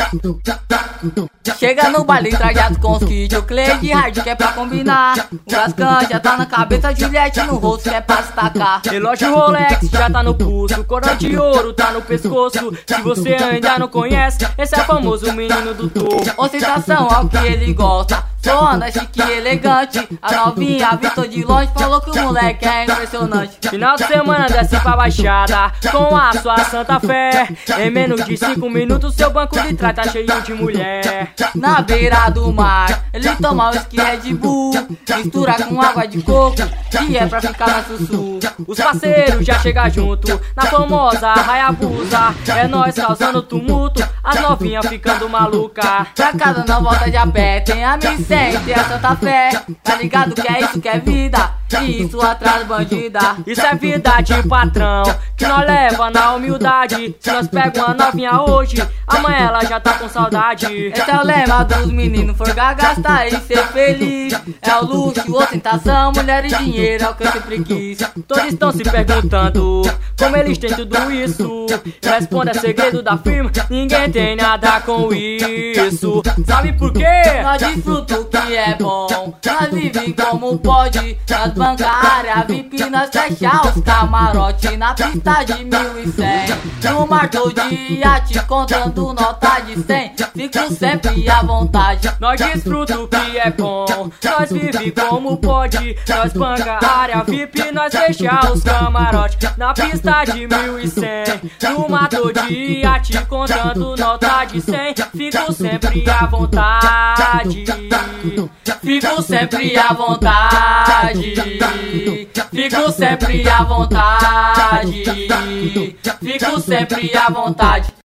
Chega no baile trajado com os kits, o Clay de hard que é pra combinar. O Brascan já tá na cabeça, Juliette no rosto que é pra destacar. Relógio Rolex já tá no pulso, coroa de ouro tá no pescoço. Se você ainda não conhece, esse é o famoso menino do topo. Ostentação ao que ele gosta, só anda chique e elegante. A novinha vistou de longe, falou que o moleque é impressionante. Final de semana desce pra Baixada com a sua Santa Fé. Em menos de 5 minutos seu banco de trás tá cheio de mulher. Na beira do mar ele toma whisky Red Bull, mistura com água de coco e é pra ficar mais sussu. Os parceiros já chegam junto na famosa Hayabusa. É nós causando tumulto, as novinhas ficando maluca. Pra casa não volta de a pé, tem a M100, tem a Santa Fé. Tá ligado que é isso que é vida, e isso atrás bandida. Isso é vida de patrão, que nós leva na humildade. Se nós pega uma novinha hoje, amanhã ela já tá com saudade. Esse é o lema dos meninos, forgar, gastar e ser feliz. É o luxo, ostentação, mulher e dinheiro, é o que eu sempre quis. Todos estão se perguntando como eles têm tudo isso. Responda, é segredo da firma, ninguém tem nada com isso. Sabe por quê? Nós desfruta o que é bom, nós vive como pode. Nós banca área VIP, nós fecha os camarote na pista de 1100. No mar tô de iate, contando nota de 100. Fico sempre à vontade. Nós desfruta o que é bom, nós vive como pode. Nós banca área VIP, nós fecha os camarote na pista de 1100. No mar tô de iate, contando nota de 100. Fico sempre à vontade. Fico sempre à vontade. Fico sempre à vontade. Fico sempre à vontade.